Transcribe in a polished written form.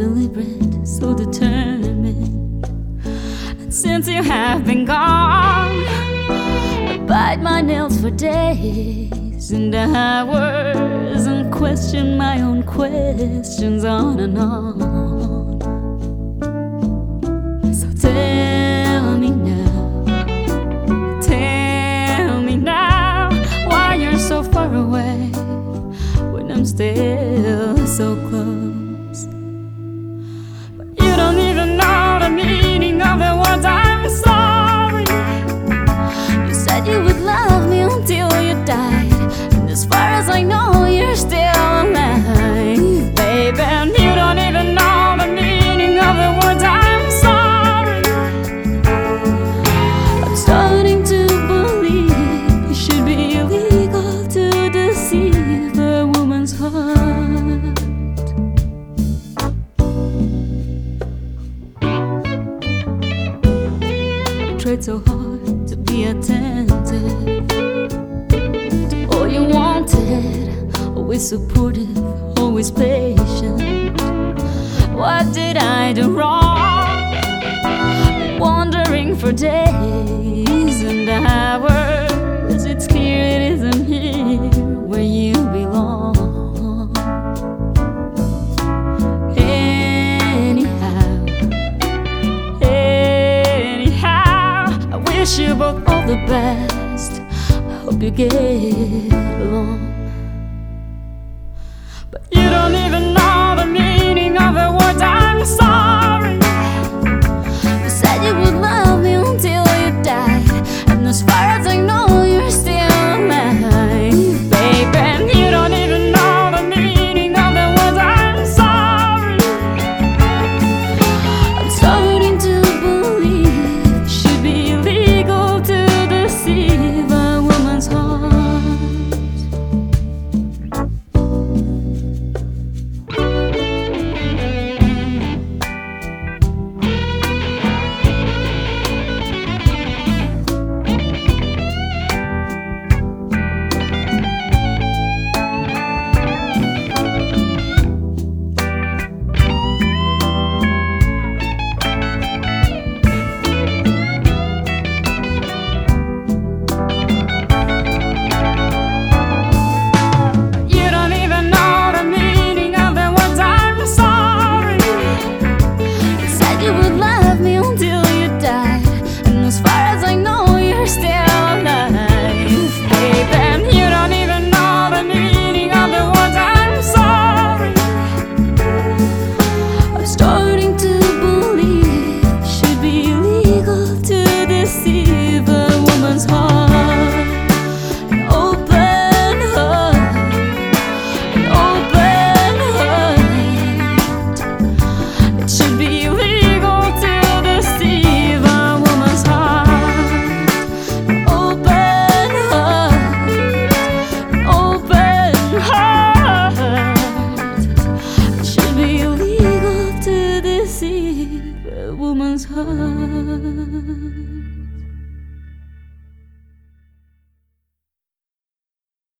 deliberate, so determined. And since you have been gone, I bite my nails for days and hours and question my own questions on and on. So tell me now, why you're so far away when I'm still so close. But you don't even know the meaning of the words I'm sorry. You said you would love me until you died, and as far as I know, you're still alive, baby. And you don't even know the meaning of the words I'm sorry. I'm starting to believe it should be illegal to deceive a woman's heart. I tried so hard to be attentive to all you wanted, always supportive, always patient. What did I do wrong? Been wandering for days and hours. It's clear it isn't here where you belong. Anyhow, I wish you both all the best. I hope you get along. But you don't even know the meaning of the words I